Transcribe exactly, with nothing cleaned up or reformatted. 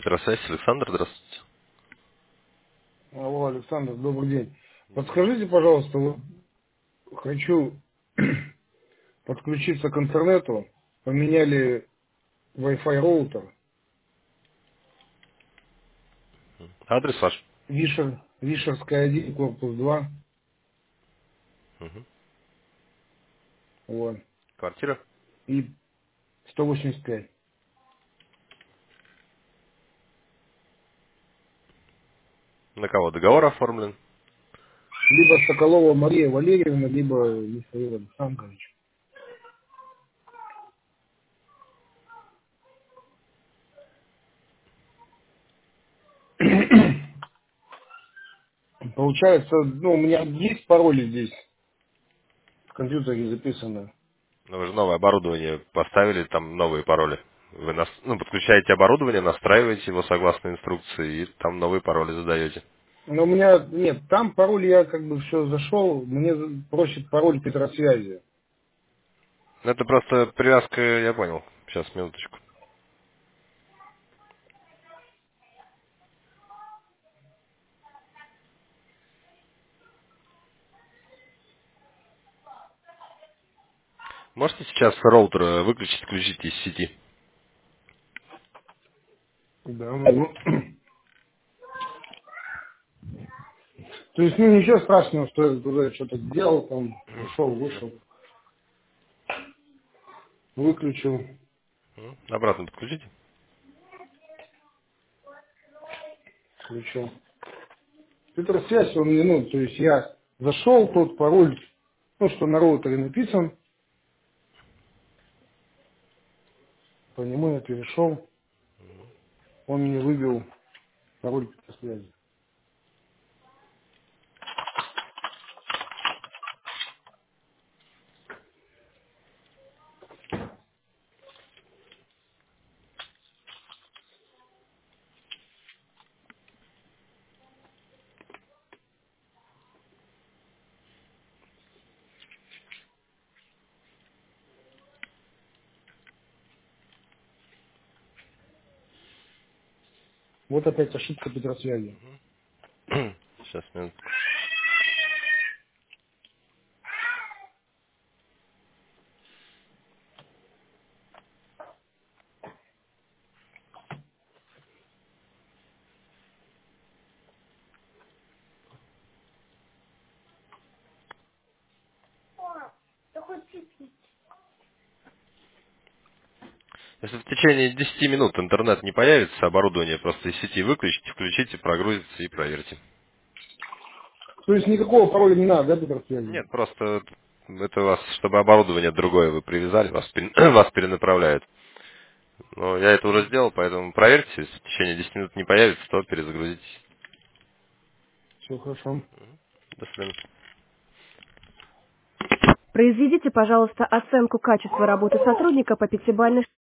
Петросвязь, Александр, здравствуйте. Алло, Александр, добрый день. Подскажите, пожалуйста, вот хочу подключиться к интернету. Поменяли Wi-Fi роутер. Адрес ваш? Вишер, Вишерская один, корпус два. Мгм. Вот. Квартира? И сто восемьдесят пять. На кого договор оформлен? Либо Соколова Мария Валерьевна, либо Михаил Александрович. Получается, ну, у меня есть пароли здесь в компьютере записаны. Ну, вы же новое оборудование поставили, там новые пароли. Вы нас, ну, подключаете оборудование, настраиваете его согласно инструкции, и там новые пароли задаете. Но у меня, нет, там пароль я как бы все зашел, мне просит пароль Петросвязи. Ну, это просто привязка, я понял. Сейчас, минуточку. Можете сейчас роутер э, выключить, включить из сети? Да, могу. То есть, ну, ничего страшного, что я туда что-то сделал, там, зашел, вышел, выключил, М, Обратно подключите. включил. Петросвязь, он мне, ну, то есть я зашел, тот пароль, ну, что на роутере написан, по нему я перешел, он мне выбил пароль Петросвязи. Вот опять ошибка Петросвязи. Сейчас, минутку. Если в течение десяти минут интернет не появится, оборудование просто из сети выключите, включите, прогрузится и проверьте. То есть никакого пароля не надо, да, Петросвязи? Нет, просто это у вас, чтобы оборудование другое вы привязали, вас, пере- вас перенаправляют. Но я это уже сделал, поэтому проверьте, если в течение десяти минут не появится, то перезагрузитесь. Все хорошо. До свидания. Произведите, пожалуйста, оценку качества работы сотрудника по пятибалльной